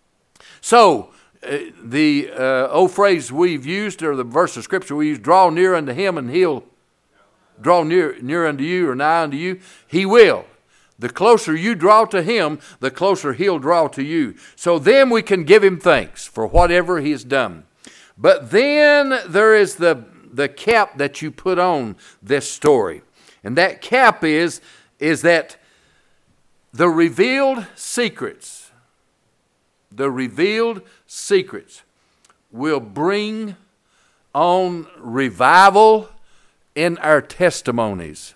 So, Uh, the uh, old phrase we've used, or the verse of Scripture we use, draw near unto Him and He'll draw near near unto you, or nigh unto you. He will. The closer you draw to Him, the closer He'll draw to you. So then we can give Him thanks for whatever He has done. But then there is the, the cap that you put on this story. And that cap is, is that the revealed secrets, the revealed secrets will bring on revival in our testimonies.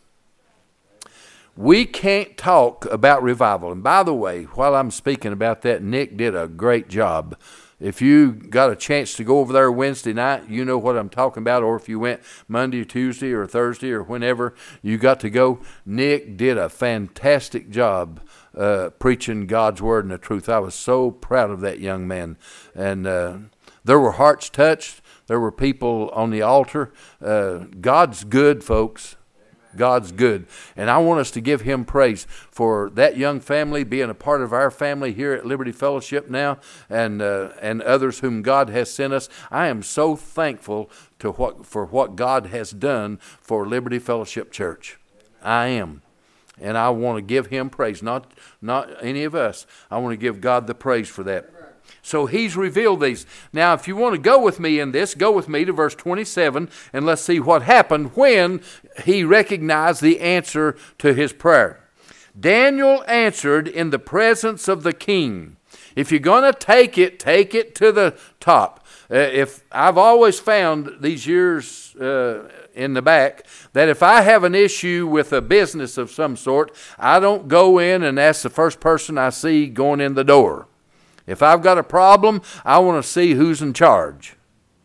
We can't talk about revival. And by the way, while I'm speaking about that, Nick did a great job. If you got a chance to go over there Wednesday night, you know what I'm talking about. Or if you went Monday, Tuesday, or Thursday, or whenever you got to go, Nick did a fantastic job uh, preaching God's word and the truth. I was so proud of that young man. And uh, there were hearts touched. There were people on the altar. Uh, God's good, folks. God's good. And I want us to give Him praise for that young family being a part of our family here at Liberty Fellowship now, and uh, and others whom God has sent us. I am so thankful to what for what God has done for Liberty Fellowship Church. I am. And I want to give Him praise, not not any of us. I want to give God the praise for that. So He's revealed these. Now, if you want to go with me in this, go with me to verse twenty-seven, and let's see what happened when he recognized the answer to his prayer. Daniel answered in the presence of the king. If you're going to take it, take it to the top. Uh, if I've always found these years uh, in the back that if I have an issue with a business of some sort, I don't go in and ask the first person I see going in the door. If I've got a problem, I want to see who's in charge.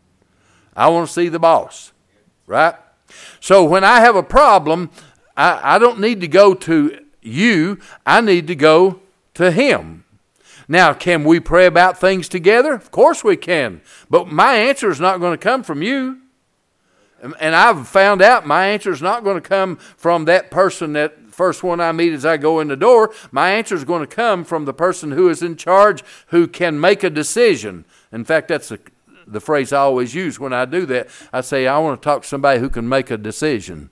I want to see the boss, right? So when I have a problem, I, I don't need to go to you. I need to go to Him. Now, can we pray about things together? Of course we can. But my answer is not going to come from you. And I've found out my answer is not going to come from that person, that first one I meet as I go in the door. My answer is going to come from the person who is in charge, who can make a decision. In fact, that's the, the phrase I always use when I do that. I say, I want to talk to somebody who can make a decision.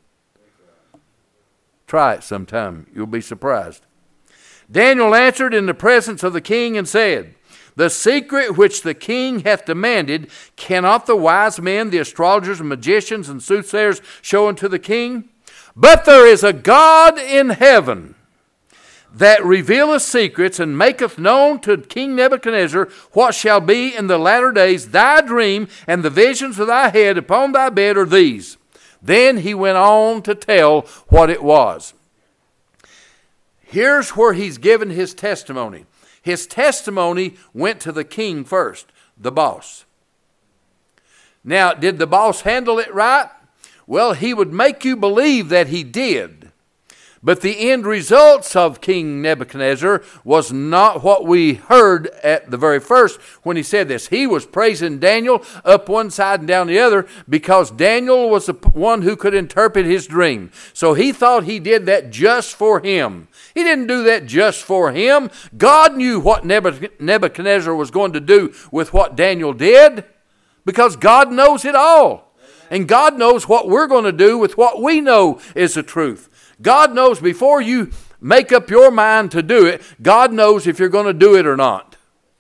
Try it sometime. You'll be surprised. Daniel answered in the presence of the king and said, the secret which the king hath demanded, cannot the wise men, the astrologers and magicians and soothsayers show unto the king? But there is a God in heaven that revealeth secrets, and maketh known to King Nebuchadnezzar what shall be in the latter days. Thy dream and the visions of thy head upon thy bed are these. Then he went on to tell what it was. Here's where he's given his testimony. His testimony went to the king first, the boss. Now, did the boss handle it right? Well, he would make you believe that he did. But the end results of King Nebuchadnezzar was not what we heard at the very first when he said this. He was praising Daniel up one side and down the other because Daniel was the one who could interpret his dream. So he thought he did that just for him. He didn't do that just for him. God knew what Nebuchadnezzar was going to do with what Daniel did because God knows it all. And God knows what we're going to do with what we know is the truth. God knows before you make up your mind to do it, God knows if you're going to do it or not.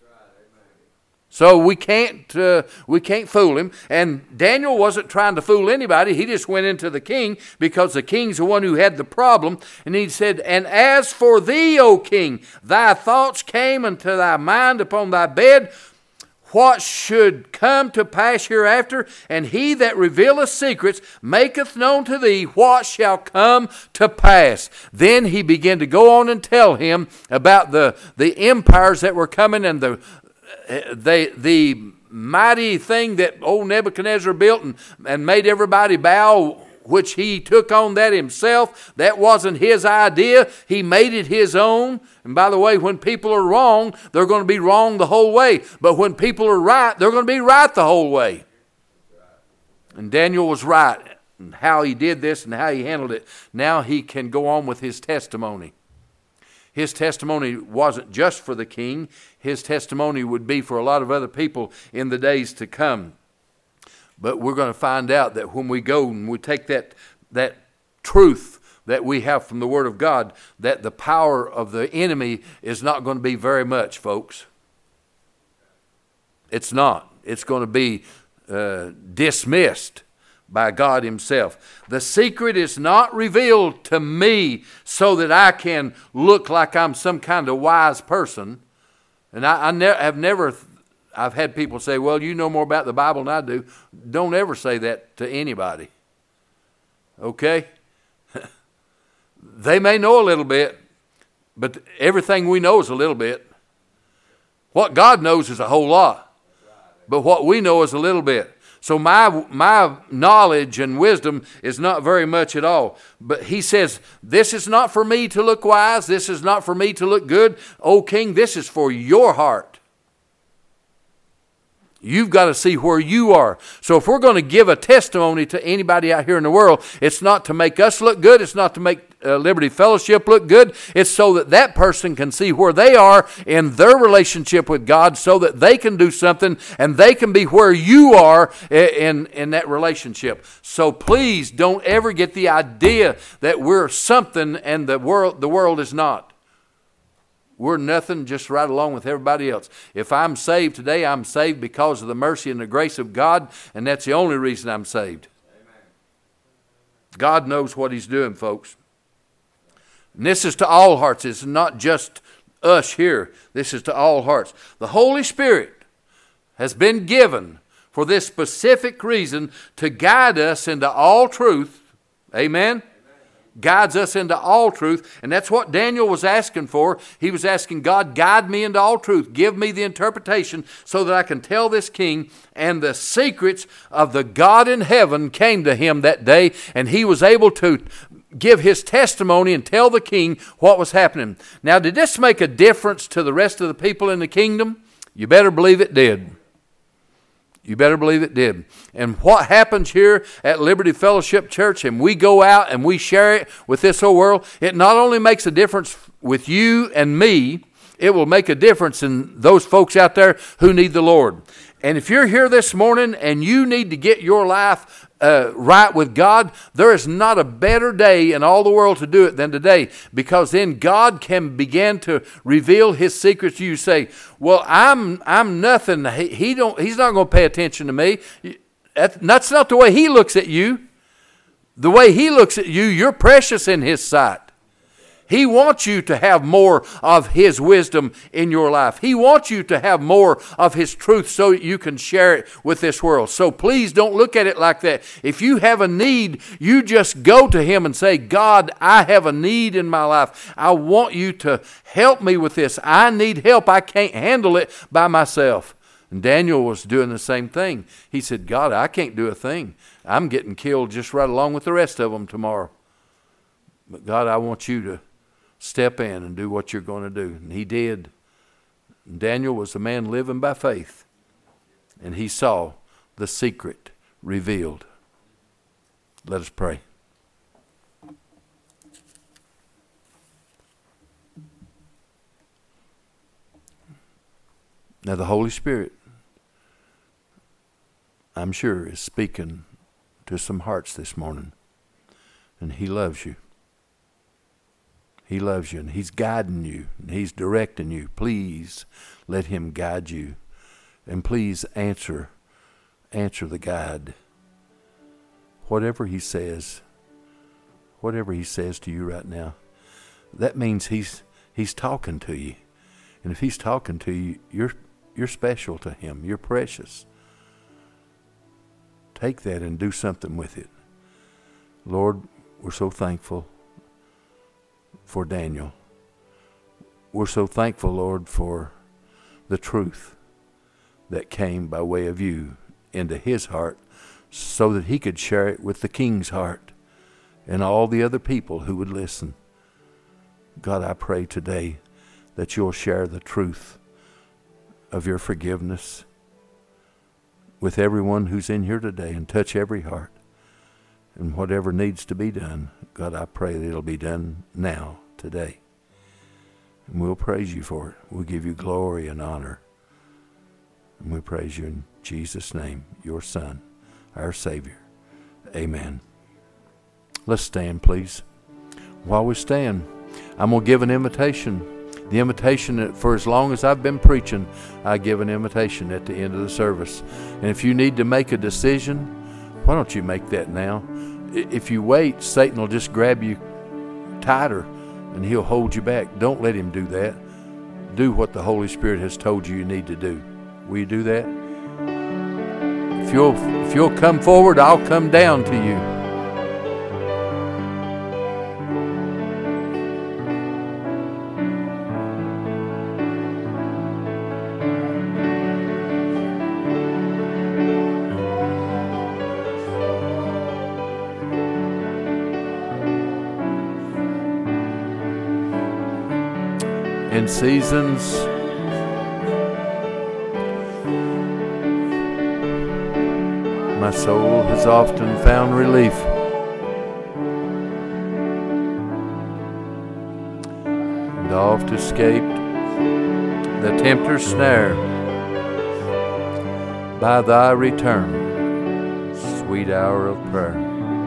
So we can't uh, we can't fool him. And Daniel wasn't trying to fool anybody. He just went into the king because the king's the one who had the problem. And he said, "And as for thee, O king, thy thoughts came into thy mind upon thy bed, what should come to pass hereafter, and he that revealeth secrets maketh known to thee what shall come to pass." Then he began to go on and tell him about the, the empires that were coming and the, the, the mighty thing that old Nebuchadnezzar built and, and made everybody bow, which he took on that himself. That wasn't his idea. He made it his own. And by the way, when people are wrong, they're going to be wrong the whole way. But when people are right, they're going to be right the whole way. And Daniel was right in how he did this and how he handled it. Now he can go on with his testimony. His testimony wasn't just for the king. His testimony would be for a lot of other people in the days to come. But we're going to find out that when we go and we take that, that truth that we have from the Word of God, that the power of the enemy is not going to be very much, folks. It's not. It's going to be uh, dismissed by God himself. The secret is not revealed to me so that I can look like I'm some kind of wise person. And I, I ne- have never... I've had people say, "Well, you know more about the Bible than I do." Don't ever say that to anybody. Okay? They may know a little bit, but everything we know is a little bit. What God knows is a whole lot, but what we know is a little bit. So my my knowledge and wisdom is not very much at all. But he says, "This is not for me to look wise. This is not for me to look good. O king, this is for your heart." You've got to see where you are. So if we're going to give a testimony to anybody out here in the world, it's not to make us look good. It's not to make uh, Liberty Fellowship look good. It's so that that person can see where they are in their relationship with God so that they can do something and they can be where you are in, in that relationship. So please don't ever get the idea that we're something and the world, the world is not. We're nothing, just right along with everybody else. If I'm saved today, I'm saved because of the mercy and the grace of God, and that's the only reason I'm saved. Amen. God knows what he's doing, folks. And this is to all hearts. It's not just us here. This is to all hearts. The Holy Spirit has been given for this specific reason to guide us into all truth. Amen? Guides us into all truth, and that's what Daniel was asking for. He was asking God, guide me into all truth. Give me the interpretation so that I can tell this king. And the secrets of the God in heaven came to him that day, and he was able to give his testimony and tell the king what was happening. Now, did this make a difference to the rest of the people in the kingdom? You better believe it did. You better believe it did. And what happens here at Liberty Fellowship Church, and we go out and we share it with this whole world, it not only makes a difference with you and me, it will make a difference in those folks out there who need the Lord. And if you're here this morning and you need to get your life uh, right with God, there is not a better day in all the world to do it than today, because then God can begin to reveal his secrets to you. Say, well, I'm I'm nothing. He, he don't. He's not going to pay attention to me. That, that's not the way he looks at you. The way he looks at you, you're precious in his sight. He wants you to have more of his wisdom in your life. He wants you to have more of his truth so you can share it with this world. So please don't look at it like that. If you have a need, you just go to him and say, God, I have a need in my life. I want you to help me with this. I need help. I can't handle it by myself. And Daniel was doing the same thing. He said, God, I can't do a thing. I'm getting killed just right along with the rest of them tomorrow. But God, I want you to step in and do what you're going to do. And he did. Daniel was a man living by faith, and he saw the secret revealed. Let us pray. Now the Holy Spirit, I'm sure, is speaking to some hearts this morning, and he loves you. He loves you, and he's guiding you, and he's directing you. Please let him guide you, and please answer, answer the guide. Whatever he says, whatever he says to you right now, that means he's he's talking to you. And if he's talking to you, you're you're special to him. You're precious. Take that and do something with it. Lord, we're so thankful for Daniel. We're so thankful, Lord, for the truth that came by way of you into his heart so that he could share it with the king's heart and all the other people who would listen. God, I pray today that you'll share the truth of your forgiveness with everyone who's in here today and touch every heart. And whatever needs to be done, God, I pray that it'll be done now, today. And we'll praise you for it. We'll give you glory and honor. And we praise you in Jesus' name, your Son, our Savior. Amen. Let's stand, please. While we stand, I'm going to give an invitation. The invitation that for as long as I've been preaching, I give an invitation at the end of the service. And if you need to make a decision, why don't you make that now? If you wait, Satan will just grab you tighter and he'll hold you back. Don't let him do that. Do what the Holy Spirit has told you you need to do. Will you do that? If you'll, if you'll come forward, I'll come down to you. In seasons my soul has often found relief. And oft escaped the tempter's snare by thy return, sweet hour of prayer.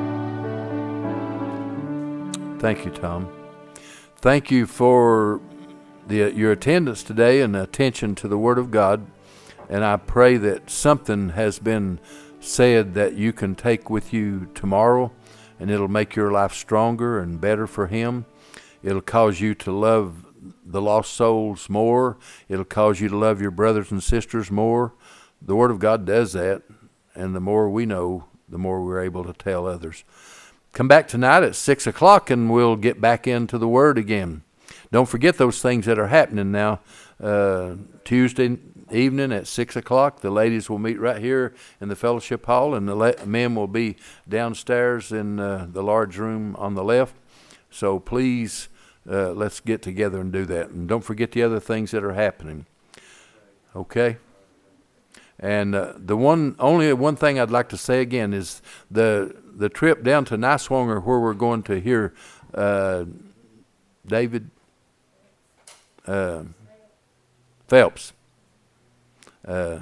Thank you, Tom. Thank you for The, your attendance today and attention to the Word of God. And I pray that something has been said that you can take with you tomorrow, and it'll make your life stronger and better for Him. It'll cause you to love the lost souls more. It'll cause you to love your brothers and sisters more. The Word of God does that, and the more we know, the more we're able to tell others. Come back tonight at six o'clock, and we'll get back into the Word again. Don't forget those things that are happening now. Uh, Tuesday evening at six o'clock, the ladies will meet right here in the fellowship hall, and the le- men will be downstairs in uh, the large room on the left. So please, uh, let's get together and do that. And don't forget the other things that are happening. Okay? And uh, the one, only one thing I'd like to say again is the the trip down to Niswonger, where we're going to hear uh, David Uh, Phelps. Uh,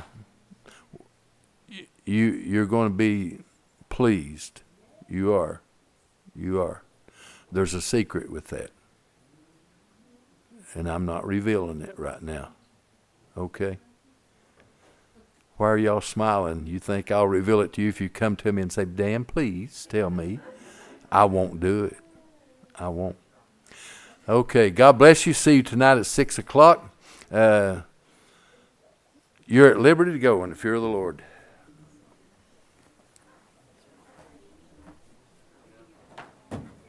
you you're going to be pleased. You are. You are. There's a secret with that, and I'm not revealing it right now. Okay. Why are y'all smiling? You think I'll reveal it to you if you come to me and say, "Dan, please tell me." I won't do it. I won't. Okay, God bless you. See you tonight at six o'clock. Uh, you're at liberty to go in the fear of the Lord.